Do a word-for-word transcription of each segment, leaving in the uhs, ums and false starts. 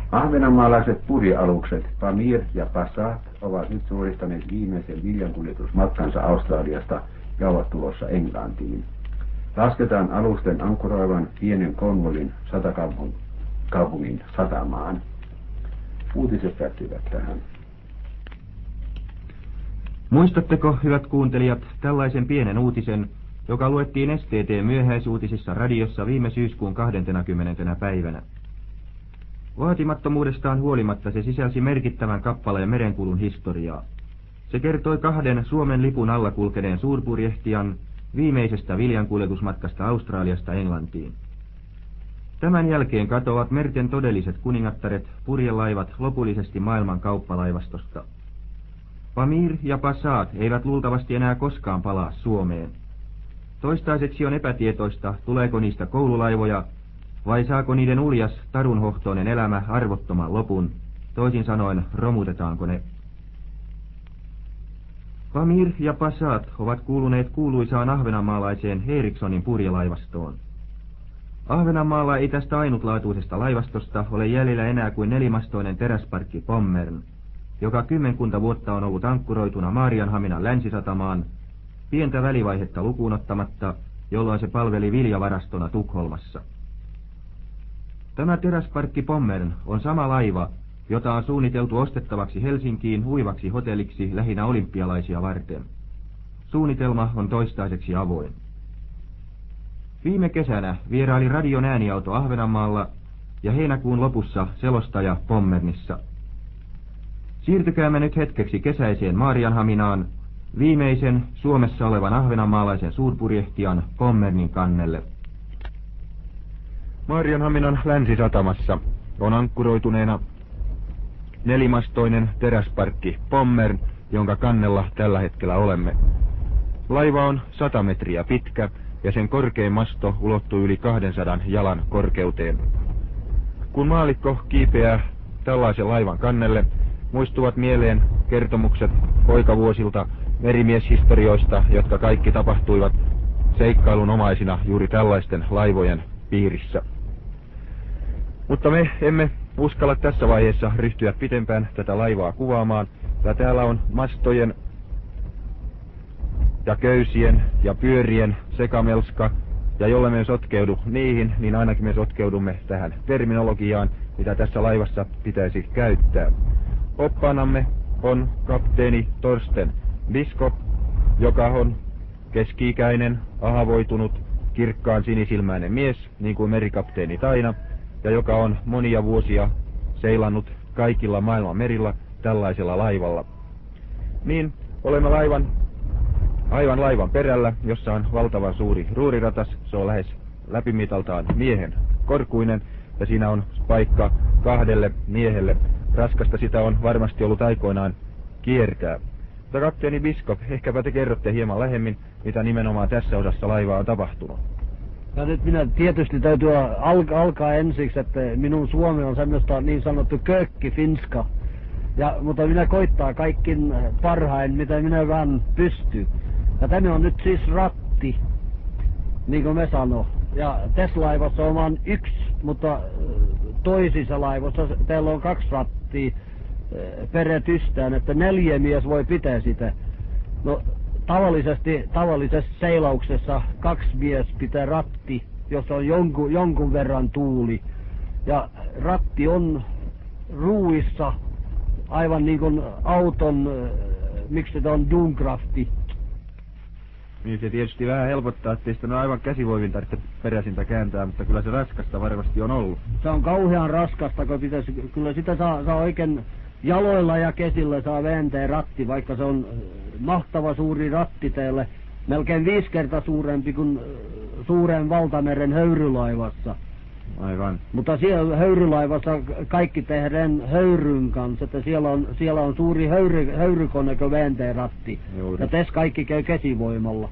Ahvenanmaalaiset purjealukset Pamir ja Passat ovat nyt suoristaneet viimeisen viljankuljetusmatkansa Australiasta ja ovat tulossa Englantiin. Lasketaan alusten ankkuroivan pienen Cornwallin satakaupungin satamaan. Uutiset päättyvät tähän. Muistatteko, hyvät kuuntelijat, tällaisen pienen uutisen, joka luettiin S T T myöhäisuutisissa radiossa viime syyskuun kahdentenakymmenentenä päivänä? Vaatimattomuudestaan huolimatta se sisälsi merkittävän kappaleen merenkulun historiaa. Se kertoi kahden Suomen lipun alla kulkeneen suurpurjehtijan viimeisestä viljankuljetusmatkasta Australiasta Englantiin. Tämän jälkeen katoavat merten todelliset kuningattaret, purjelaivat, lopullisesti maailman kauppalaivastosta. Pamir ja Passat eivät luultavasti enää koskaan palaa Suomeen. Toistaiseksi on epätietoista, tuleeko niistä koululaivoja, vai saako niiden uljas, tarunhohtoinen elämä arvottoman lopun, toisin sanoen romutetaanko ne. Pamir ja Passat ovat kuuluneet kuuluisaan ahvenanmaalaiseen Erikssonin purjelaivastoon. Ahvenanmaalla ei tästä ainutlaatuisesta laivastosta ole jäljellä enää kuin nelimastoinen teräsparkki Pommern, joka kymmenkunta vuotta on ollut ankkuroituna Maarianhaminan länsisatamaan, pientä välivaihetta lukuun ottamatta, jolloin se palveli viljavarastona Tukholmassa. Tämä teräsparkki Pommern on sama laiva, jota on suunniteltu ostettavaksi Helsinkiin uivaksi hotelliksi lähinnä olympialaisia varten. Suunnitelma on toistaiseksi avoin. Viime kesänä vieraili radion ääniauto Ahvenanmaalla ja heinäkuun lopussa selostaja Pommernissa. Siirtykäämme nyt hetkeksi kesäiseen Maarianhaminaan, viimeisen Suomessa olevan ahvenanmaalaisen suurpurjehtijan Pommernin kannelle. Maarianhaminan länsisatamassa on ankkuroituneena nelimastoinen teräsparkki Pommern, jonka kannella tällä hetkellä olemme. Laiva on sata metriä pitkä ja sen korkein masto ulottuu yli kahdensadan jalan korkeuteen. Kun maallikko kiipeää tällaisen laivan kannelle, muistuvat mieleen kertomukset poikavuosilta merimieshistorioista, jotka kaikki tapahtuivat seikkailunomaisina juuri tällaisten laivojen piirissä. Mutta me emme uskalla tässä vaiheessa ryhtyä pitempään tätä laivaa kuvaamaan, ja täällä on mastojen ja köysien ja pyörien sekamelska, ja jolle me sotkeudu niihin, niin ainakin me sotkeudumme tähän terminologiaan, mitä tässä laivassa pitäisi käyttää. Oppaanamme on kapteeni Torsten Biskop, joka on keski-ikäinen, ahavoitunut, kirkkaan sinisilmäinen mies, niin kuin merikapteeni Taina, ja joka on monia vuosia seilannut kaikilla maailman merillä tällaisella laivalla. Niin olemme laivan, aivan laivan perällä, jossa on valtavan suuri ruuriratas. Se on lähes läpimitaltaan miehen korkuinen, ja siinä on paikka kahdelle miehelle. Raskasta sitä on varmasti ollut aikoinaan kiertää. Mutta kapteeni Biskop, ehkäpä te kerrotte hieman lähemmin, mitä nimenomaan tässä osassa laivaa on tapahtunut. Ja nyt minä tietysti täytyy alka, alkaa ensiksi, että minun suomi on semmoista niin sanottu kökki-finska. Ja, mutta minä koittaa kaikkin parhain, mitä minä vaan pystyn. Ja tämä on nyt siis ratti, niin kuin me sano. Ja tässä laivassa on vain yksi, mutta toisissa laivoissa täällä on kaksi rattia perätystään, että neljä mies voi pitää sitä. No tavallisesti, tavallisessa seilauksessa kaksi mies pitää ratti, jos on jonkun, jonkun verran tuuli. Ja ratti on ruuissa aivan niin kuin auton, miksi se on Dunkrafti. Niin se tietysti vähän helpottaa, ettei sitä aivan käsivoivin tarvitse peräsintä kääntää, mutta kyllä se raskasta varmasti on ollut. Se on kauhean raskasta, kun pitäisi, kyllä sitä saa, saa oikein jaloilla ja kesillä saa vääntää ratti, vaikka se on mahtava suuri ratti teille, melkein viisi kertaa suurempi kuin suuren valtameren höyrylaivassa. Aivan. Mutta siellä höyrylaivassa kaikki tehdään höyryn kanssa, että siellä on, siellä on suuri höyry, höyrykone, kun vääntää ratti. Juuri. Ja tässä kaikki käy käsivoimalla.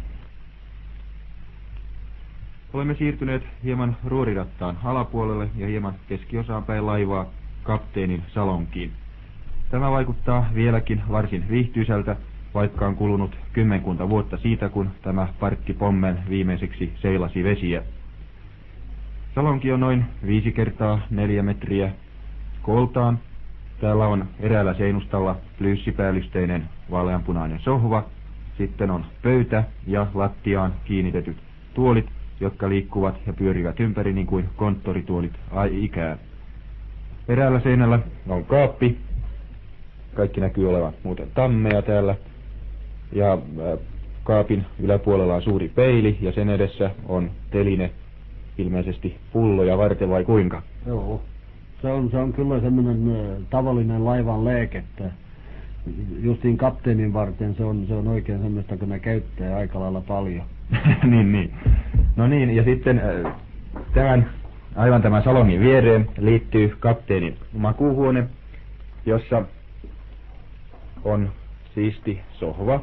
Olemme siirtyneet hieman ruorirattaan alapuolelle ja hieman keskiosaan päin laivaa kapteenin salonkiin. Tämä vaikuttaa vieläkin varsin viihtyisältä, vaikka on kulunut kymmenkunta vuotta siitä, kun tämä parkki Pommern viimeiseksi seilasi vesiä. Salonki on noin viisi kertaa neljä metriä kooltaan. Täällä on eräällä seinustalla plyssipäällystteinen vaaleanpunainen sohva. Sitten on pöytä ja lattiaan kiinnitetyt tuolit, jotka liikkuvat ja pyörivät ympäri niin kuin konttorituolit ai ikään. Eräällä seinällä on kaappi. Kaikki näkyy olevan muuten tammea täällä. Ja äh, kaapin yläpuolella on suuri peili ja sen edessä on teline, ilmeisesti pulloja varten vai kuinka? Joo. Se on, se on kyllä semmoinen äh, tavallinen laivan lääke, että justiin kapteenin varten se on, se on oikein semmoista, kun ne käyttää aika lailla paljon. niin, niin. No niin, ja sitten äh, tämän, aivan tämän salongin viereen liittyy kapteenin makuuhuone, jossa on siisti sohva.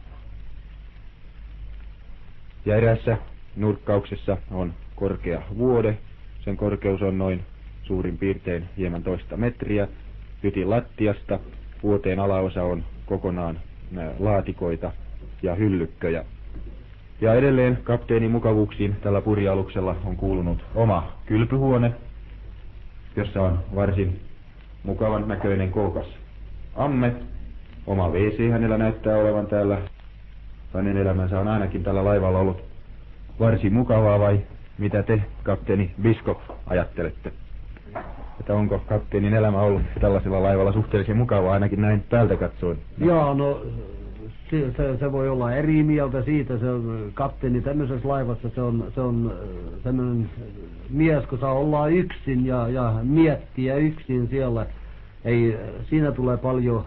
Ja erässä nurkkauksessa on korkea vuode. Sen korkeus on noin suurin piirtein hieman toista metriä. Hytin lattiasta vuoteen alaosa on kokonaan laatikoita ja hyllykköjä. Ja edelleen kapteenin mukavuuksiin tällä purjealuksella on kuulunut oma kylpyhuone, jossa on varsin mukavan näköinen kookas amme. Oma W C hänellä näyttää olevan täällä. Hänen elämänsä on ainakin tällä laivalla ollut varsin mukavaa, vai mitä te, kapteeni Biskop, ajattelette? Että onko kapteenin elämä ollut tällaisella laivalla suhteellisen mukavaa, ainakin näin täältä katsoen? Joo, no se, se, se voi olla eri mieltä siitä. Se on, kapteeni tämmöisessä laivassa, se on, se on semmoinen mies, kun saa olla yksin ja, ja miettiä yksin siellä. Ei, siinä tulee paljon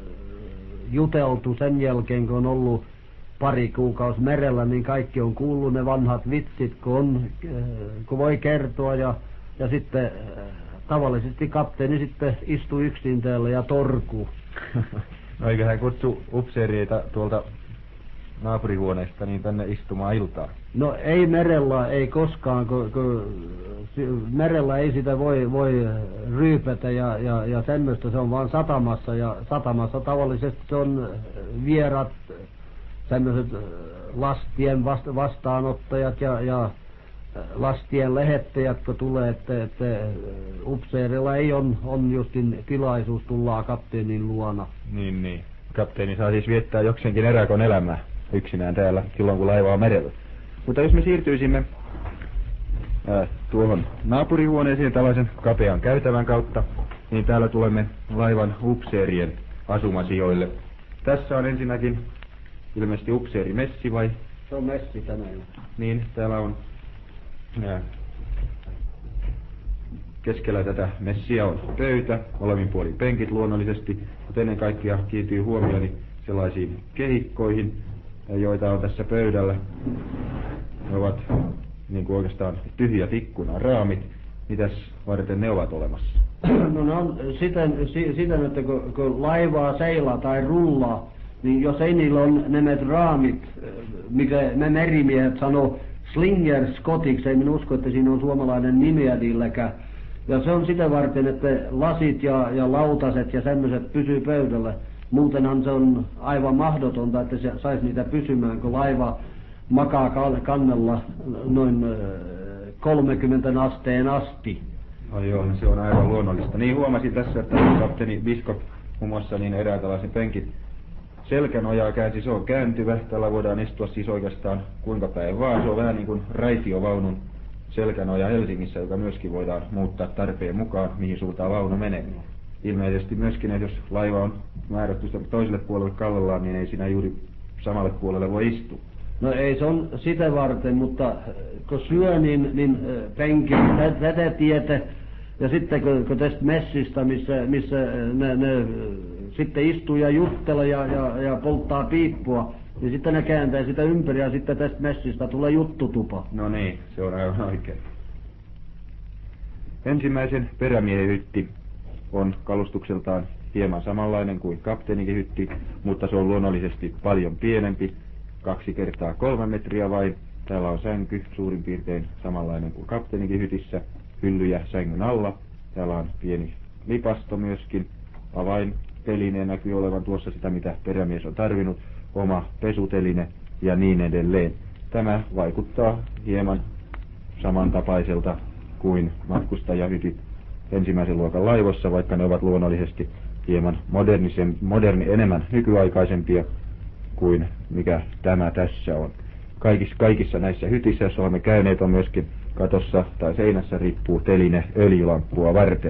juteltu sen jälkeen, kun on ollut pari kuukausi merellä, niin kaikki on kuullut ne vanhat vitsit, kun, on, kun voi kertoa. Ja, ja sitten tavallisesti kapteeni sitten istuu yksin täällä ja torkuu. No eikö hän kutsu upseereita tuolta naapurihuoneesta niin tänne istumaan iltaan? No ei merellä, ei koskaan, kun, kun merellä ei sitä voi, voi ryypätä ja, ja, ja semmoista, se on vaan satamassa, ja satamassa tavallisesti se on vierat, semmoiset lastien vasta- vastaanottajat ja, ja lastien lähettäjät, kun tulee, että, että upseerilla ei on, on justin tilaisuus tullaa kapteenin luona. Niin, niin. Kapteeni saa siis viettää jokseenkin eräkon elämää yksinään täällä silloin, kun laiva on merellä. Mutta jos me siirtyisimme ää, tuohon naapurihuoneeseen tällaisen kapean käytävän kautta, niin täällä tulemme laivan upseerien asumasijoille. Tässä on ensinnäkin ilmeisesti upseerimessi, vai? Se on messi tänään. Niin, täällä on ää, keskellä tätä messiä on pöytä, molemmin puolin penkit luonnollisesti, mutta ennen kaikkea kiintyy huomioni sellaisiin kehikkoihin, joita on tässä pöydällä. Ne ovat niin kuin oikeastaan tyhjät ikkunan raamit. Mitäs varten ne ovat olemassa? No ne on siten, siten että kun, kun laivaa seilaa tai rullaa, niin jos ei niillä on nämä raamit, mikä me merimiehet sanoo slingerskotiksi, ei minä usko, että siinä on suomalainen nimeä niilläkään. Ja se on sitä varten, että lasit ja, ja lautaset ja semmoiset pysyy pöydällä. Muutenhan se on aivan mahdotonta, että se saisi niitä pysymään, kun laiva makaa kannella noin kolmekymmentä asteen asti. Oh joo, se on aivan luonnollista. Niin huomasin tässä, että kapteeni Biskop muun muassa niin erään tällaisen penkin selkänojaa käänsi. Se on kääntyvä. Tällä voidaan istua siis oikeastaan kuinka päin vaan. Se on vähän niin kuin raitiovaunun selkänoja Helsingissä, joka myöskin voidaan muuttaa tarpeen mukaan, mihin suuntaan vaunu menee. Ilmeisesti myöskin, että jos laiva on määrätty toiselle puolelle kallellaan, niin ei siinä juuri samalle puolelle voi istua. No ei se on sitä varten, mutta kun syö, niin, niin penkin tätä tietä, ja sitten kun, kun tästä messistä, missä, missä ne, ne sitten istuu ja juttelee ja, ja, ja polttaa piippua, niin sitten ne kääntää sitä ympäri ja sitten tästä messistä tulee juttutupa. No niin, se on aivan oikein. Ensimmäisen perämiehen hytti on kalustukseltaan hieman samanlainen kuin kapteenikin hytti, mutta se on luonnollisesti paljon pienempi. Kaksi kertaa kolme metriä vain. Täällä on sänky suurin piirtein samanlainen kuin kapteenikin hytissä. Hyllyjä sängyn alla. Täällä on pieni lipasto myöskin. Avaintelineen näkyy olevan tuossa sitä, mitä perämies on tarvinnut. Oma pesuteline ja niin edelleen. Tämä vaikuttaa hieman samantapaiselta kuin matkustajahytit ensimmäisen luokan laivoissa, vaikka ne ovat luonnollisesti hieman moderni, enemmän nykyaikaisempia kuin mikä tämä tässä on. Kaikissa, kaikissa näissä hytissä, joissa olemme käyneet, on myöskin katossa tai seinässä riippuu teline öljylamppua varten.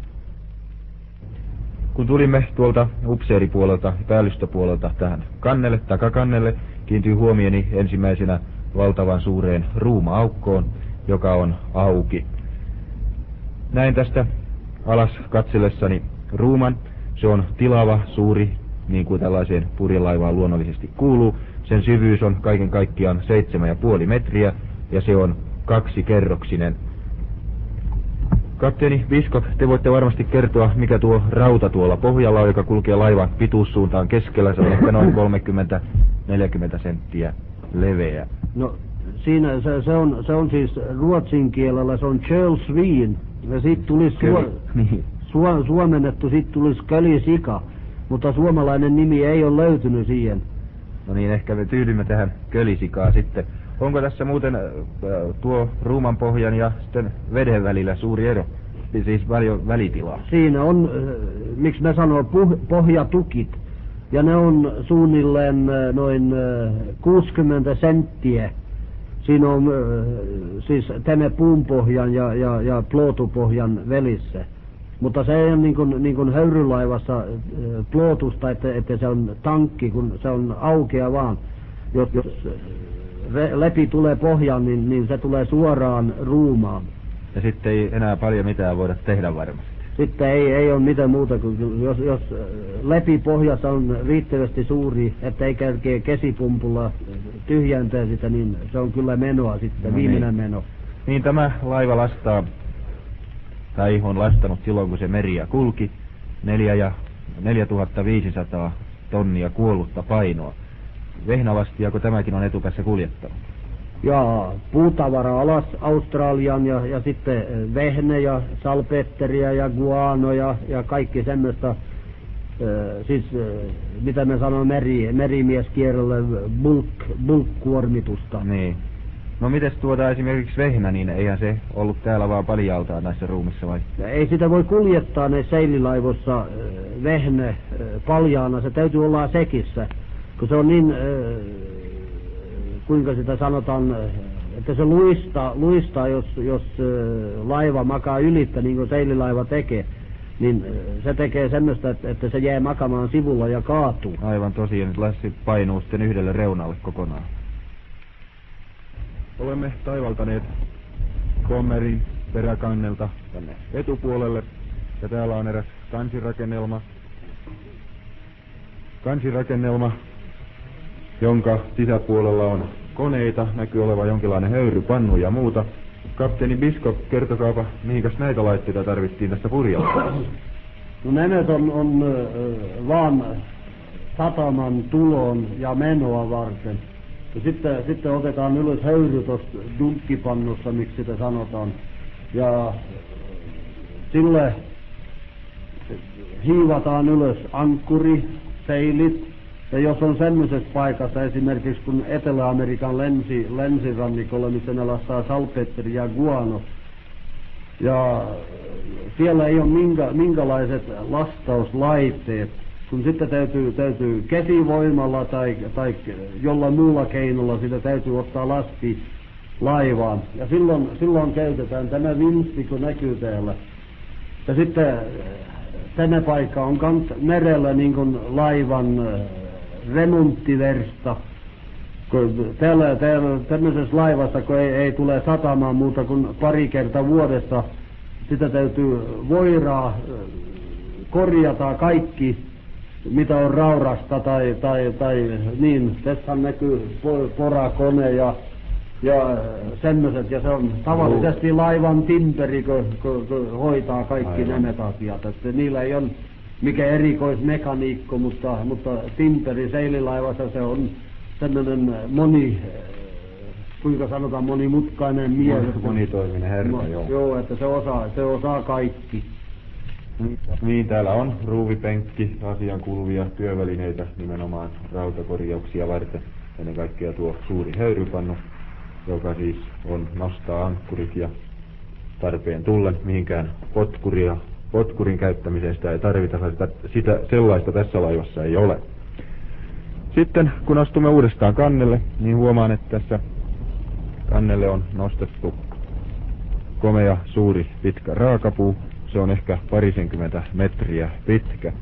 Kun tulimme tuolta upseeripuolelta, päällystöpuolelta tähän kannelle, takakannelle, kiintyi huomioni ensimmäisenä valtavan suureen ruuma-aukkoon, joka on auki. Näin tästä alas katsellessani ruuman. Se on tilava, suuri, niin kuin tällaiseen purjelaivaan luonnollisesti kuuluu. Sen syvyys on kaiken kaikkiaan seitsemän ja puoli metriä ja se on kaksikerroksinen. Kapteeni Biskop, te voitte varmasti kertoa, mikä tuo rauta tuolla pohjalla on, joka kulkee laivan pituussuuntaan keskellä. Se on ehkä noin kolmekymmentä neljäkymmentä senttiä leveä. No siinä se, se, on, se on siis ruotsin kielellä, se on kölsvin. Ja siitä tulisi suo, niin. su, suomennettu, siitä tulisi kölisika. Mutta suomalainen nimi ei ole löytynyt siihen. No niin, ehkä me tyydymme tähän kölisikaa sitten. Onko tässä muuten äh, tuo ruuman pohjan ja sitten veden välillä suuri ero? Siis paljon välitilaa. Siinä on, äh, miksi mä sanon, puh, pohjatukit. Ja ne on suunnilleen äh, noin äh, kuusikymmentä senttiä. Siinä on äh, siis tämä puunpohjan ja, ja, ja plootupohjan välissä. Mutta se ei ole niin kuin, niin kuin höyrylaivassa äh, plootusta, että, että se on tankki, kun se on aukea vaan. Jos, jos läpi tulee pohjaan, niin, niin se tulee suoraan ruumaan. Ja sitten ei enää paljon mitään voida tehdä varmasti. Sitten ei, ei ole mitään muuta kuin, jos, jos läpi pohjassa on riittävästi suuri, että ei kerkeä kesipumpulla tyhjäntää sitä, niin se on kyllä menoa sitten, no viimeinen niin. meno. Niin tämä laiva lastaa, tai on lastanut silloin kun se meriä kulki, neljätuhatta viisisataa tonnia kuollutta painoa. Vehnälastia, kun tämäkin on etupäässä kuljettanut? Ja puutavara alas Australian ja, ja sitten vehnä ja salpetteriä ja guano ja, ja kaikki semmoista, äh, siis äh, mitä me sanoo meri, merimieskielellä bulk, bulk-kuormitusta. Niin. No mites tuota esimerkiksi vehnä, niin eihän se ollut täällä vaan paljaltaan näissä ruumissa vai? Ei sitä voi kuljettaa ne seililaivossa äh, vehnä äh, paljaana, se täytyy olla sekissä. Kun se on niin, äh, kuinka sitä sanotaan, että se luistaa, luistaa jos, jos äh, laiva makaa ylittä, niin kuin seililaiva tekee, niin äh, se tekee semmoista, että, että se jää makamaan sivulla ja kaatuu. Aivan tosiaan, että lassi painuu sitten yhdelle reunalle kokonaan. Olemme taivaltaneet Kommerin peräkannelta tänne etupuolelle, ja täällä on eräs kansirakennelma. Kansirakennelma, jonka sisäpuolella on koneita, näkyy olevan jonkinlainen höyrypannu ja muuta. Kapteeni Biskop, kertokaapa, mihinkäs näitä laitteita tarvittiin tässä purjalla? No nämä on, on äh, vaan sataman tulon ja menoa varten. Ja sitten, sitten otetaan ylös höyry tuosta dunkkipannussa, miksi sitä sanotaan. Ja sille hiivataan ylös ankkuri, seilit. Ja jos on semmoisessa paikassa, esimerkiksi kun Etelä-Amerikan lensi, lensirannikolla, missä ne lastaa salpetteri ja guano, ja siellä ei ole minkä, minkälaiset lastauslaitteet, kun sitten täytyy, täytyy käsivoimalla tai, tai jollain muulla keinolla sitä täytyy ottaa lasti laivaan. Ja silloin, silloin käytetään tämä vinsti, kun näkyy täällä. Ja sitten tämä paikka on kans merellä niin kuin laivan remonttiversta. Täällä, täällä tämmöisessä laivassa, kun ei, ei tule satamaan muuta kuin pari kertaa vuodessa, sitä täytyy voiraa, korjata kaikki, mitä on raurasta tai, tai, tai niin. Tässä näkyy porakone ja, ja semmoiset, ja se on tavallisesti laivan timperi, kun, kun, kun hoitaa kaikki Aivan. nämä asiat. Että niillä ei ole mikä erikoismekaniikko, mutta, mutta timperi seililaivassa se on semmoinen moni, kuinka sanotaan, monimutkainen mies. Monitoiminen herra, no, joo. Joo, että se osaa, se osaa kaikki. Niin, täällä on ruuvipenkki, asiaan kuuluvia työvälineitä, nimenomaan rautakorjauksia varten. Ennen kaikkea tuo suuri höyrypannu, joka siis on nostaa ankkurit ja tarpeen tullen mihinkään potkuria, potkurin käyttämiseen sitä ei tarvita, sitä, sitä, sellaista tässä laivassa ei ole. Sitten kun astumme uudestaan kannelle, niin huomaan, että tässä kannelle on nostettu komea, suuri, pitkä raakapuu. Se on ehkä parisenkymmentä metriä pitkä.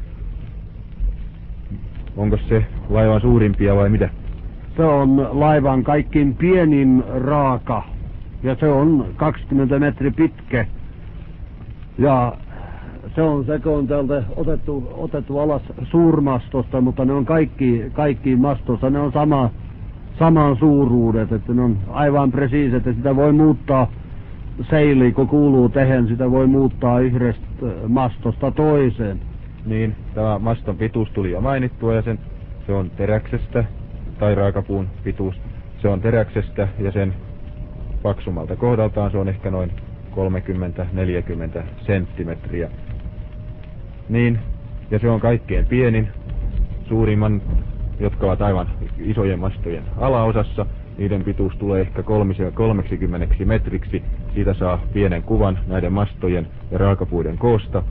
Onko se laivan suurimpia vai mitä? Se on laivan kaikkein pienin raaka ja se on kaksikymmentä metriä pitkä. Ja se on se, kun on täältä otettu, otettu alas suurmastosta, mutta ne on kaikki, kaikki mastosta, ne on sama, saman suuruudet, että ne on aivan presiiset, että sitä voi muuttaa seili, kun kuuluu tehen, sitä voi muuttaa yhdestä mastosta toiseen. Niin, tämä maston pituus tuli jo mainittua ja sen, se on teräksestä, tai raakapuun pituus, se on teräksestä ja sen paksumalta kohdaltaan se on ehkä noin kolmekymmentä neljäkymmentä senttimetriä. Niin, ja se on kaikkein pienin, suurimman, jotka ovat aivan isojen mastojen alaosassa. Niiden pituus tulee ehkä kolmekymmentä metriksi. Siitä saa pienen kuvan näiden mastojen ja raakapuiden koosta.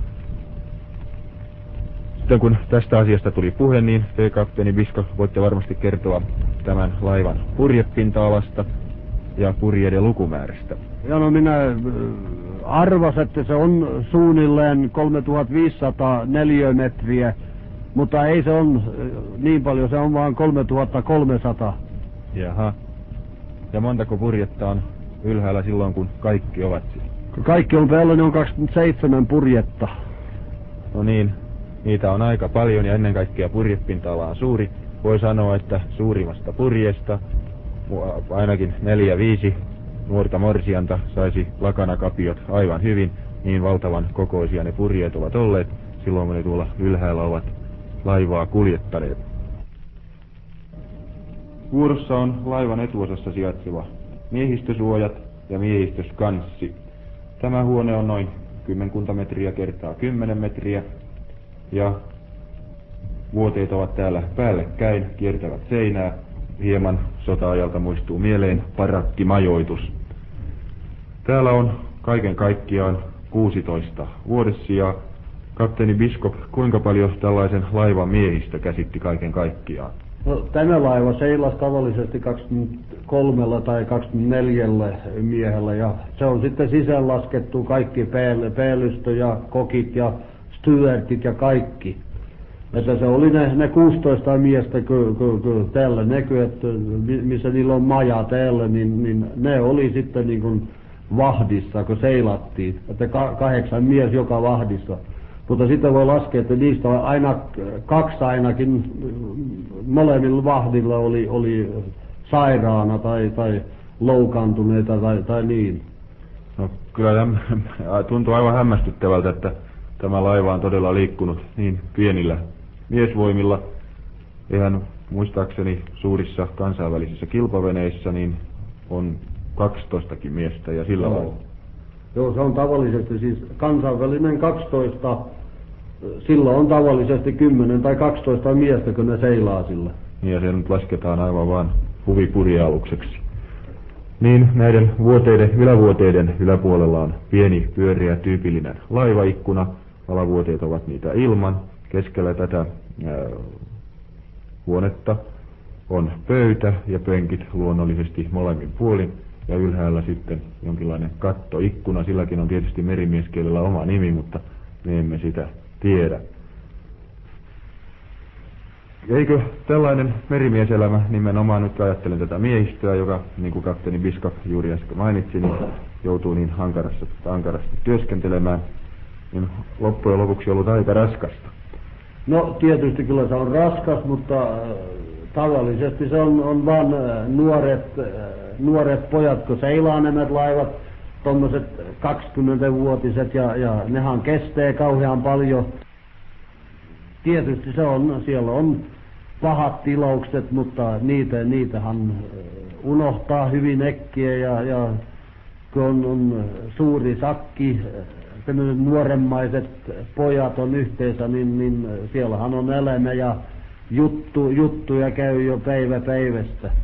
Sitten kun tästä asiasta tuli puhe, niin te, kapteeni Biscoff, voitte varmasti kertoa tämän laivan purjepinta-alasta ja purjeiden lukumäärästä. Ja no minä arvasin, että se on suunnilleen kolmetuhattaviisisataa neliömetriä, mutta ei se on niin paljon, se on vain kolmetuhattakolmesataa. Jaha. Ja montako purjetta on ylhäällä silloin, kun kaikki ovat siellä? Kun kaikki on päällä, ne on kaksikymmentäseitsemän purjetta. No niin, niitä on aika paljon ja ennen kaikkea purjepinta-ala on suuri. Voi sanoa, että suurimmasta purjeesta ainakin neljä viisi nuorta morsianta saisi lakanakapiot aivan hyvin. Niin valtavan kokoisia ne purjeet ovat olleet silloin, kun ne tuolla ylhäällä ovat laivaa kuljettaneet. Vuorossa on laivan etuosassa sijaitseva miehistösuojat ja miehistöskanssi. Tämä huone on noin kymmenkunta metriä kertaa kymmenen metriä ja vuoteet ovat täällä päällekkäin, kiertävät seinää. Hieman sota-ajalta muistuu mieleen parakkimajoitus. Täällä on kaiken kaikkiaan kuusitoista vuodessijaa. Kapteeni Biscoff, kuinka paljon tällaisen laivan miehistö käsitti kaiken kaikkiaan? No, tämä laiva seilasi tavallisesti kaksikymmentäkolme tai kaksikymmentäneljä miehellä ja se on sitten sisään laskettu kaikki pääl- päällystö ja kokit ja stewardit ja kaikki. Että se oli ne, ne kuusitoista miestä, kun ky, ky, täällä näkyy, että missä niillä on maja täällä, niin, niin ne oli sitten niin kuin vahdissa, kun seilattiin. Että ka, kahdeksan mies joka vahdissa. Mutta sitten voi laskea, että niistä on aina kaksi ainakin molemmilla vahdilla oli, oli sairaana tai, tai loukaantuneita tai, tai niin. No kyllä tämä tuntuu aivan hämmästyttävältä, että tämä laiva on todella liikkunut niin pienillä miesvoimilla. Eihän muistaakseni suurissa kansainvälisissä kilpaveneissä niin on kaksitoistakin miestä ja sillä lailla. Joo, se on tavallisesti siis kansainvälinen kaksitoista, sillä on tavallisesti kymmenen tai kaksitoista miestä, kun ne seilaa sillä. Ja se nyt lasketaan aivan vaan huvipurjealukseksi. Niin näiden vuoteiden, ylävuoteiden yläpuolella on pieni pyöreä tyypillinen laivaikkuna. Alavuoteet ovat niitä ilman. Keskellä tätä ää, huonetta on pöytä ja penkit luonnollisesti molemmin puolin. Ja ylhäällä sitten jonkinlainen kattoikkuna. Silläkin on tietysti merimieskielellä oma nimi, mutta me emme sitä tiedä. Eikö tällainen merimieselämä nimenomaan, nyt ajattelen tätä miehistöä, joka niin kuin kapteeni Biscoff juuri äsken mainitsi, niin joutuu niin ankarasti, ankarasti työskentelemään, niin loppujen lopuksi ollut aika raskasta. No tietysti kyllä se on raskas, mutta äh, tavallisesti se on, on vain äh, nuoret, äh, nuoret pojat, kun seilaa nämä laivat, tommoset kaksikymmentävuotiset ja, ja nehän kestää kauhean paljon. Tietysti se on, siellä on pahat tilaukset, mutta niitä, niitähän unohtaa hyvin äkkiä ja, ja kun on, on suuri sakki, sellaiset nuoremmaiset pojat on yhteensä, niin, niin siellähän on elämä ja juttu, juttuja käy jo päivä päivästä.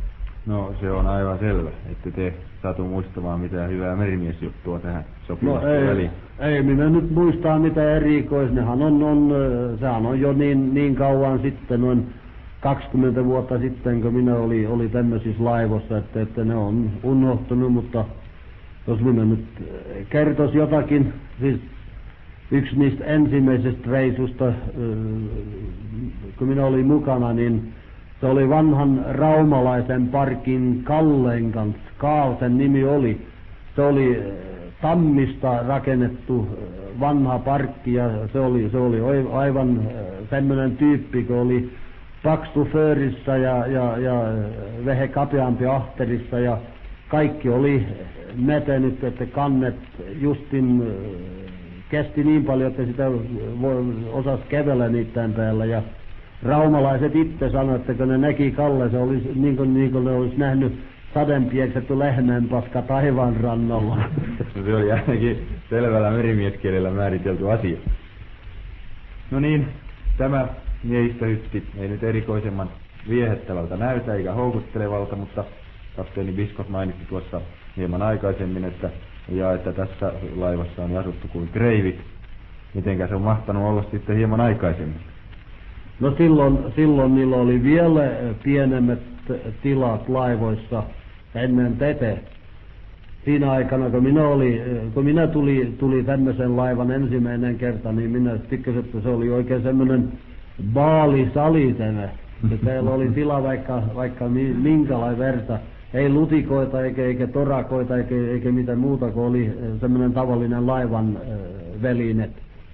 No se on aivan selvä, että te satu muistamaan mitään hyvää merimiesjuttua tähän sopimusten no, ei, väliin. Ei minä nyt muistaa mitä erikoisnehan on, on, sehän on jo niin, niin kauan sitten, noin kaksikymmentä vuotta sitten, kun minä oli, oli tämmöisissä laivoissa, että, että ne on unohtunut, mutta jos minä nyt kertois jotakin, siis yksi niistä ensimmäisestä reisusta, kun minä olin mukana, niin se oli vanhan raumalaisen parkin Kallen kanssa. Kaalsen nimi oli. Se oli tammista rakennettu vanha parkki ja se oli, se oli aivan semmoinen tyyppi, kun oli paksu föörissä ja, ja, ja vähän kapeampi ahterissa ja kaikki oli metenyt, että kannet justin kesti niin paljon, että sitä osasi kävellä niiden päällä ja raumalaiset itse sanoivat, että kun ne näki Kalle, se olisi niin kuin, niin kuin ne olisi nähnyt sadenpieksetty lehmänpaska taivaan rannalla. Se oli ainakin selvällä merimieskielellä määritelty asia. No niin, tämä miehistöhytti ei nyt erikoisemman viehättävältä näytä eikä houkuttelevalta, mutta kapteeni Biskot mainitsi tuossa hieman aikaisemmin, että, ja että tässä laivassa on asuttu kuin kreivit. Mitenkä se on mahtanut olla sitten hieman aikaisemmin? No silloin, silloin niillä oli vielä pienemmät tilat laivoissa ennen tätä. Siinä aikana, kun minä, oli, kun minä tuli, tuli tämmöisen laivan ensimmäinen kerta, niin minä tykkäsin, että se oli oikein semmoinen baalisali tämä. Teillä oli tila vaikka, vaikka minkälainen verta. Ei lutikoita eikä, eikä torakoita eikä, eikä mitään muuta, kuin oli semmoinen tavallinen laivan väline.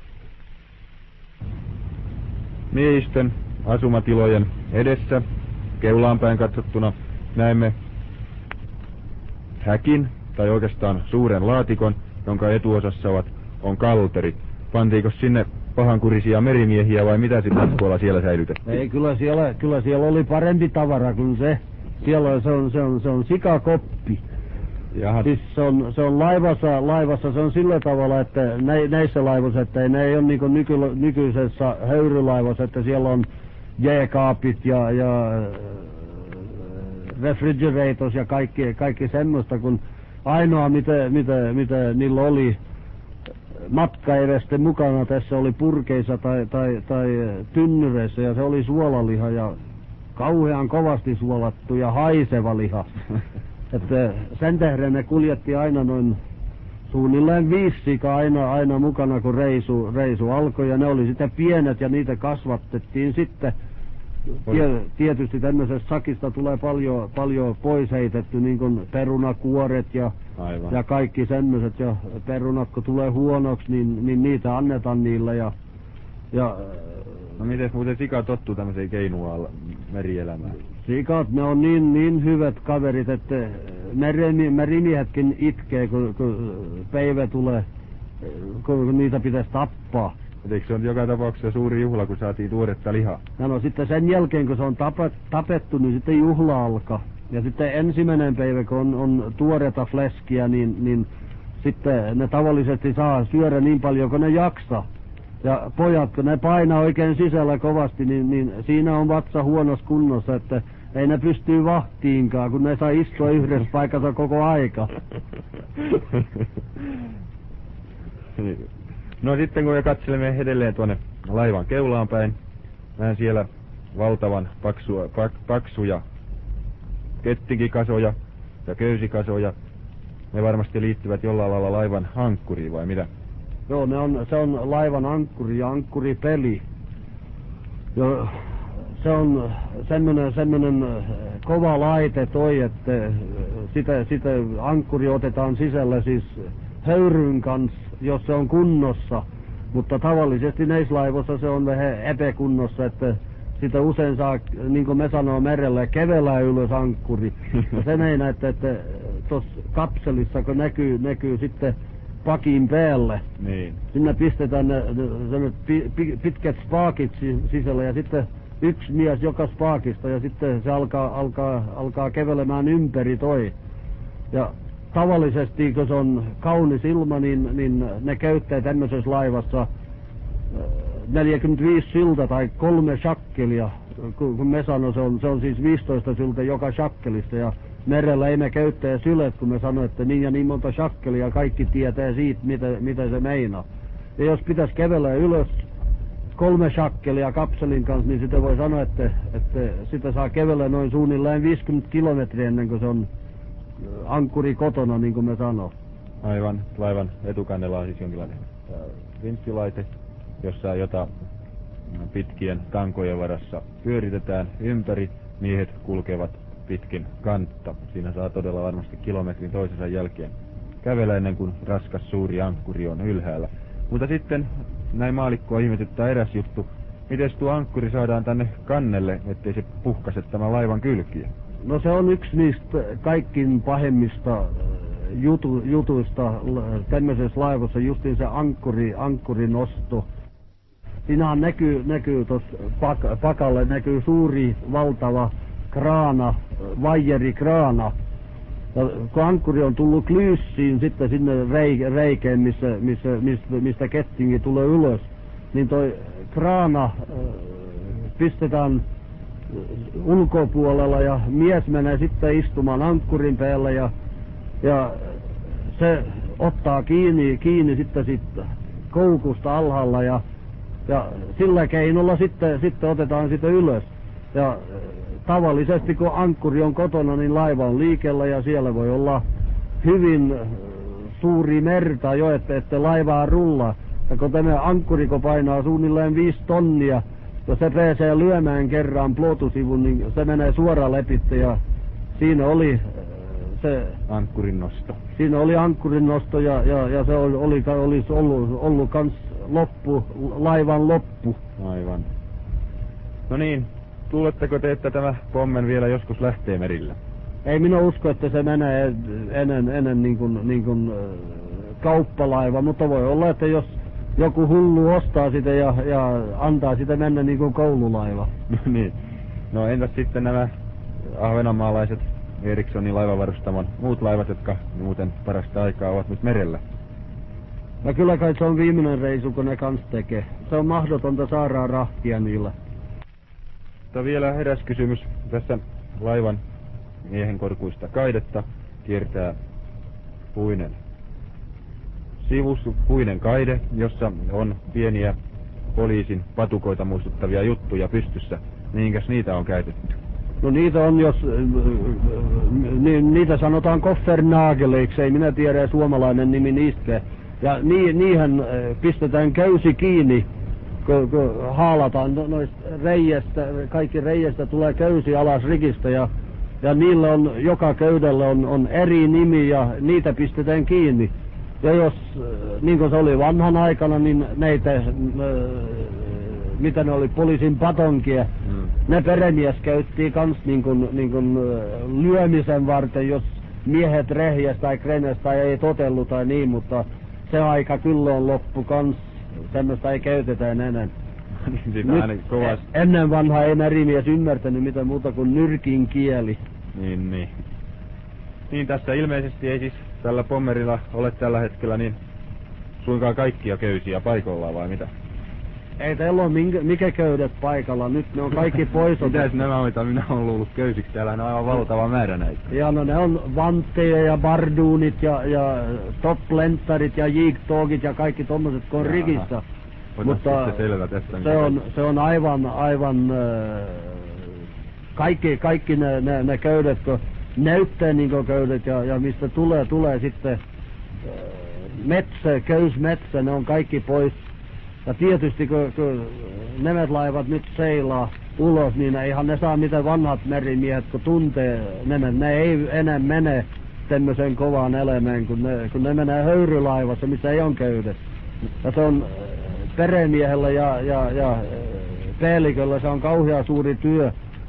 Miehistön asumatilojen edessä keulaan päin katsottuna näemme häkin, tai oikeastaan suuren laatikon, jonka etuosassa ovat, on kalterit. Pantiinko sinne pahankurisia merimiehiä vai mitä sitten tuolla siellä säilytettiin? Ei, kyllä siellä, kyllä siellä oli parempi tavara kuin se. Siellä se on, se on, se on sikakoppi. Jaha. Siis se on, se on laivassa, laivassa, se on sillä tavalla, että nä, näissä laivoissa, että ne ei ole niin kuin nyky, nykyisessä höyrylaivassa, että siellä on jääkaapit ja, ja refrigerators ja kaikki, kaikki semmoista, kun ainoa mitä, mitä, mitä niillä oli matkaevästen mukana tässä oli purkeissa tai, tai, tai tynnyreissä ja se oli suolaliha ja kauhean kovasti suolattu ja haiseva liha. Että sen tähden ne kuljetti aina noin suunnilleen viisi sikaa aina, aina mukana, kun reisu, reisu alkoi. Ja ne oli sitten pienet ja niitä kasvatettiin sitten. Tie, tietysti tämmöisestä sakista tulee paljon, paljon pois heitetty, niin kuin perunakuoret ja, ja kaikki semmoiset. Ja perunat, kun tulee huonoksi, niin, niin niitä annetaan niille. Ja, ja, no miten muuten sika tottuu tämmöiseen keinuaan merielämään? Sikat, ne on niin, niin hyvät kaverit, että merimiehetkin itkee, kun, kun päivä tulee, kun niitä pitäisi tappaa. Eikö se on joka tapauksessa suuri juhla, kun saatiin tuoretta lihaa? Ja no sitten sen jälkeen, kun se on tapet, tapettu, niin sitten juhla alkaa. Ja sitten ensimmäinen päivä, kun on, on tuoretta fläskiä, niin, niin sitten ne tavallisesti saa syödä niin paljon, kun ne jaksaa. Ja pojat, kun ne painaa oikein sisällä kovasti, niin, niin siinä on vatsa huonossa kunnossa, että ei ne pystyy vahtiinkaan, kun ne saa istua yhdessä paikassa koko aika. No sitten kun me katselemme edelleen tuonne laivan keulaan päin, näen siellä valtavan paksua, pak, paksuja kettinkikasoja ja köysikasoja. Ne varmasti liittyvät jollain lailla laivan ankkuriin vai mitä? Joo, ne on, se on laivan ankkuri ja ankkuripeli. Ja se on semmoinen, semmoinen kova laite toi, että sitä, sitä ankkuri otetaan sisällä siis höyryn kanssa, jos se on kunnossa. Mutta tavallisesti näissä laivoissa se on vähän epäkunnossa, että sitä usein saa, niin kuin me sanoo merellä, kävellä ylös ankkuri. Ja se meinaa, että, että tuossa kapselissa, kun näkyy, näkyy sitten pakin päälle. Niin. Sinne pistetään ne, ne pi, pi, pitkät spaakit sisällä ja sitten yksi mies joka spaakista ja sitten se alkaa, alkaa, alkaa kävelemään ympäri toi. Ja tavallisesti, kun se on kaunis ilma, niin, niin ne käyttää tämmöisessä laivassa neljäkymmentäviisi syltä tai kolme shakkelia. Kun me sanoo, se on, se on siis viisitoista syltä joka shakkelista ja merellä ei me käyttää sylet, kun me sanoin, että niin ja niin monta shakkelia, kaikki tietää siitä, mitä, mitä se meinaa. Ja jos pitäisi kävellä ylös kolme shakkelia kapselin kanssa, niin sitä voi sanoa, että, että sitä saa kävellä noin suunnilleen viisikymmentä kilometriä ennen kuin se on ankkuri kotona, niin kuin me sanoo. Aivan. Laivan etukannella on siis jonkinlainen vinssilaite, jossa jota pitkien tankojen varassa pyöritetään ympäri. Miehet kulkevat pitkin kantta. Siinä saa todella varmasti kilometrin toisensa jälkeen kävellä ennen kuin raskas suuri ankkuri on ylhäällä. Mutta sitten näin maalikkoa ihmetyttää eräs juttu. Miten tuo ankkuri saadaan tänne kannelle, ettei se puhkase tämän laivan kylkiä? No se on yksi niistä kaikkin pahemmista jutu, jutuista tämmöisessä laivassa, justiin se ankkuri, ankkurinosto. Siinähän näkyy, näkyy tuossa pak, pakalle näkyy suuri, valtava kraana, vaijerikraana. Ja kun ankkuri on tullut klyyssiin sitten sinne reikeen, missä, missä, mistä, mistä kettingi tulee ylös, niin toi kraana äh, pistetään ulkopuolella ja mies menee sitten istumaan ankkurin päällä ja, ja se ottaa kiinni, kiinni sitten sit koukusta alhaalla ja, ja sillä keinolla sitten, sitten otetaan sitä ylös. Ja tavallisesti kun ankkuri on kotona, niin laiva on liikellä ja siellä voi olla hyvin suuri merta jo, että, että laivaa rullaa. Ja kun tämä ankkuri kun painaa suunnilleen viisi tonnia, ja se pääsee lyömään kerran plotusivun, niin se menee suoraan lepitte ja siinä oli se ankkurin nosto. Siinä oli ankkurin nosto ja, ja, ja se oli, oli, olisi ollut, ollut kans loppu, laivan loppu. Aivan. No niin, luuletteko te, että tämä pommen vielä joskus lähtee merillä? Ei minä usko, että se menee ennen, ennen niin kuin, niin kuin kauppalaiva, mutta voi olla, että jos joku hullu ostaa sitä ja, ja antaa sitä mennä niin kuin koululaiva. No niin. No entäs sitten nämä ahvenanmaalaiset Erikssonin laivavarustamon muut laivat, jotka muuten parasta aikaa ovat nyt merellä? No kyllä kai se on viimeinen reisu, kun ne kans tekee. Se on mahdotonta saada rahtia niillä. Mutta vielä eräs kysymys. Tässä laivan miehen korkuista kaidetta kiertää puinen sivus, puinen kaide, jossa on pieniä poliisin patukoita muistuttavia juttuja pystyssä. Mihinkäs niitä on käytetty? No niitä on, jos ni, niitä sanotaan koffernageleiksi, ei minä tiedä suomalainen nimi niistä. Ja ni, niihin pistetään köysi kiinni, kun, kun haalataan noista reijestä, kaikki reijestä tulee köysi alas rikistä ja, ja niillä on, joka köydellä on, on eri nimi ja niitä pistetään kiinni. Ja jos, niin kuin se oli vanhan aikana, niin näitä, mitä ne oli, poliisin patonkia, mm. ne peremies käyttiin kans niin kuin, niin kuin lyömisen varten, jos miehet rehjäs tai krenäs tai ei totellut tai niin, mutta se aika kyllä on loppu kans, semmoista ei käytetä enää. Nyt, kovasti. Ennen vanhaa ei merimies ymmärtänyt mitä muuta kuin nyrkin kieli. Niin, niin. Niin tässä ilmeisesti ei siis tällä pommerilla ole tällä hetkellä niin suinkaan kaikkia köysiä paikallaan vai mitä? Ei teillä ole minkä, mikä köydet paikalla, nyt ne on kaikki pois. Mitäs nämä on, mitä minä olen luullut köysiksi? Täällä on aivan valtava määrä näitä. Ja no ne on vantteja ja barduunit ja, ja toplentarit ja jigtogit ja kaikki tommoset kun on rikissä. Mutta se, selvä tästä, se, on, se on aivan, aivan äh, kaikki, kaikki ne, ne, ne köydet, kun näyttää niin kuin köydet ja, ja mistä tulee, tulee sitten äh, metsä, köysmetsä, ne on kaikki pois. Ja tietysti kun, kun nämä laivat nyt seilaa ulos, niin eihän ne saa mitä vanhat merimiehet, kun tuntee nämä. Ne ei enää mene tämmöiseen kovaan elämään, kun ne, kun ne menee höyrylaivassa, missä ei ole köydet. Ja se on peremiehellä ja, ja, ja päälliköllä se on kauhea suuri työ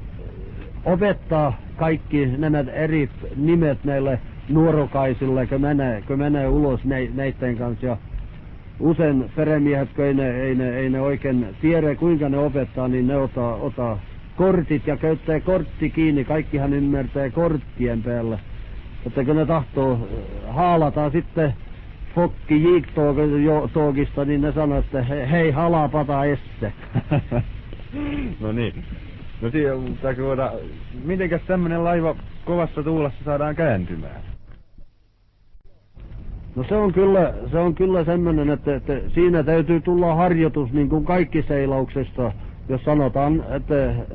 opettaa kaikki nämä eri nimet näille nuorukaisille, kun menee, kun menee ulos ne, neitten kanssa. Ja usein peremiehet, kun ei ne, ei, ne, ei ne oikein tiedä kuinka ne opettaa, niin ne ottaa, ottaa kortit ja käyttää kortti kiinni. Kaikkihan ymmärtää korttien päällä. Että kun ne tahtoo haalata sitten fokki jiiktoogista, niin ne sanoo, että he, hei halapata este. No niin. No siinä, mitenkäs tämmönen laiva kovassa tuulessa saadaan kääntymään? No se on kyllä, se on kyllä semmoinen, että, että siinä täytyy tulla harjoitus niin kuin kaikki seilauksesta. Jos sanotaan, että äh,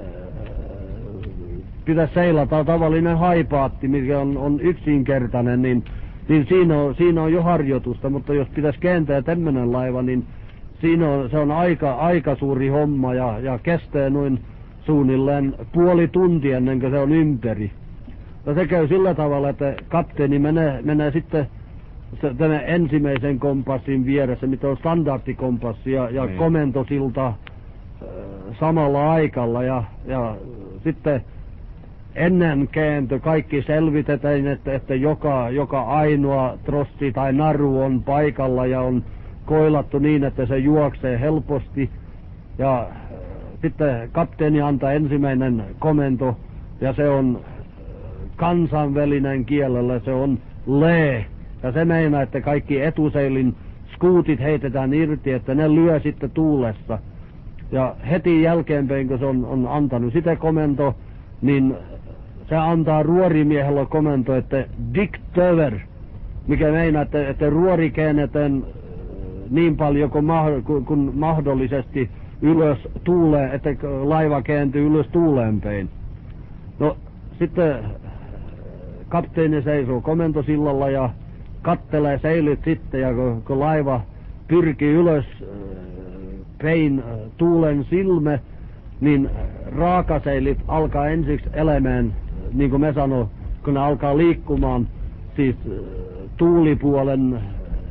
pitäisi seilata tavallinen haipaatti, mikä on, on yksinkertainen, niin, niin siinä, on, siinä on jo harjoitusta. Mutta jos pitäisi kääntää tämmöinen laiva, niin siinä on, se on aika, aika suuri homma ja, ja kestää noin suunnilleen puoli tuntia ennen kuin se on ympäri. Ja se käy sillä tavalla, että kapteeni menee, menee sitten tämän ensimmäisen kompassin vieressä, mitä on standardikompassi ja, ja niin. komentosilta äh, samalla aikalla ja, ja sitten ennen kääntö kaikki selvitetään, että, että joka, joka ainoa trossi tai naru on paikalla ja on koilattu niin, että se juoksee helposti ja äh, sitten kapteeni antaa ensimmäinen komento ja se on kansainvälinen kielellä, se on lee. Ja se meinaa, että kaikki etuseilin skuutit heitetään irti, että ne lyö sitten tuulessa. Ja heti jälkeenpäin, kun se on, on antanut sitä komento, niin se antaa ruorimiehellä komento, että diktöver, mikä meinaa, että, että ruori käännetään niin paljon kuin, kuin, kuin mahdollisesti ylös tuuleen, että laiva kääntyy ylös tuuleen päin. No sitten kapteeni seisoo komentosillalla ja kattelee seilit sitten, ja kun, kun laiva pyrkii ylös päin tuulen silme, niin raakaseilit alkaa ensiksi elämään, niin kuin me sanoo, kun ne alkaa liikkumaan, siis tuulipuolen,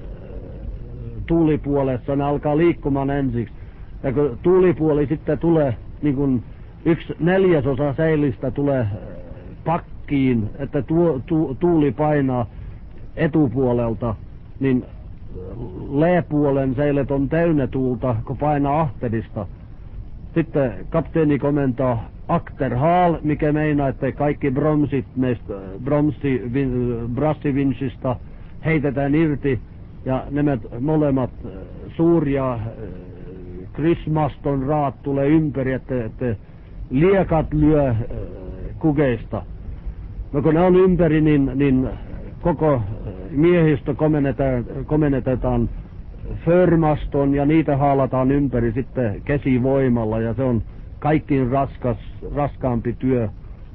tuulipuolessa ne alkaa liikkumaan ensiksi. Ja kun tuulipuoli sitten tulee, niin kuin yksi neljäsosa seilistä tulee pakkiin, että tu, tu, tuuli painaa etupuolelta, niin leepuolen seilet on täynnä tuulta, kun painaa ahterista. Sitten kapteeni komentaa akterhaal, mikä meinaa, että kaikki bromsit meistä bromsi, brassivinchista heitetään irti, ja nämä molemmat suuria krismaston raat tulee ympäri, että, että liekat lyö kukeista. No kun ne on ympäri, niin, niin koko miehistö komennetaan, komennetetaan förmaston ja niitä haalataan ympäri sitten käsivoimalla, ja se on kaikkiin raskas, raskaampi työ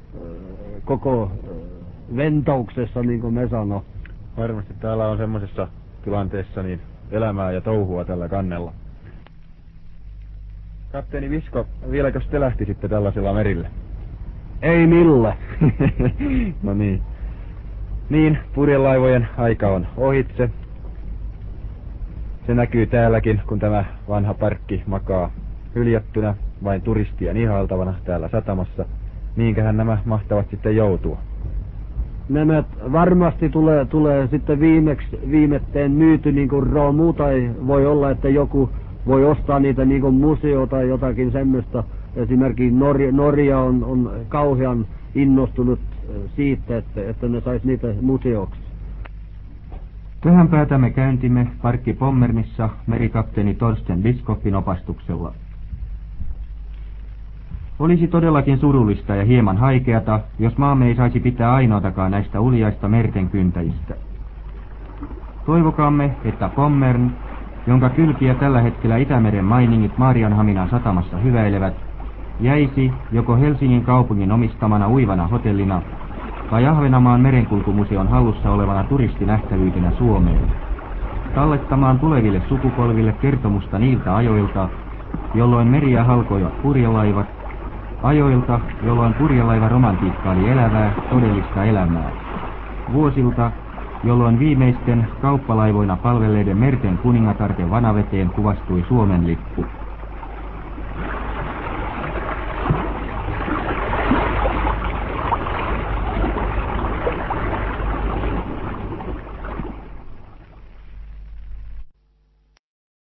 koko ventouksessa, niin kuin me sanoo. Varmasti täällä on semmoisessa tilanteessa niin elämää ja touhua tällä kannella. Kapteeni Visko, vieläkös te lähtisitte tällaisella merillä? Ei millä. No niin. Niin, purjelaivojen aika on ohitse. Se näkyy täälläkin, kun tämä vanha parkki makaa hyljättynä, vain turistien ihailtavana täällä satamassa. Niinköhän nämä mahtavat sitten joutua? Nämä varmasti tulee, tulee sitten viimeksi, viimetteen myyty niin kuin roomu, tai voi olla, että joku voi ostaa niitä niin kuin museo tai jotakin semmoista. Esimerkiksi Norja, Norja on, on kauhean innostunut siitä, että, että ne sais niitä museoksi. Tähän päätämme käyntimme parkki Pommernissa merikapteeni Torsten Biskoffin opastuksella. Olisi todellakin surullista ja hieman haikeata, jos maamme ei saisi pitää ainoatakaan näistä uljaista merten kyntäjistä. Toivokaamme, että Pommern, jonka kylkiä tällä hetkellä Itämeren mainingit Maarianhaminan satamassa hyväilevät, jäisi joko Helsingin kaupungin omistamana uivana hotellina tai Ahvenamaan merenkulkumuseon hallussa olevana turistinähtävyytenä Suomeen, tallettamaan tuleville sukupolville kertomusta niiltä ajoilta, jolloin meriä halkoivat purjelaivat, ajoilta, jolloin purjelaivaromantiikka oli elävää, todellista elämää, vuosilta, jolloin viimeisten kauppalaivoina palvelleiden merten kuningatarten vanaveteen kuvastui Suomen lippu.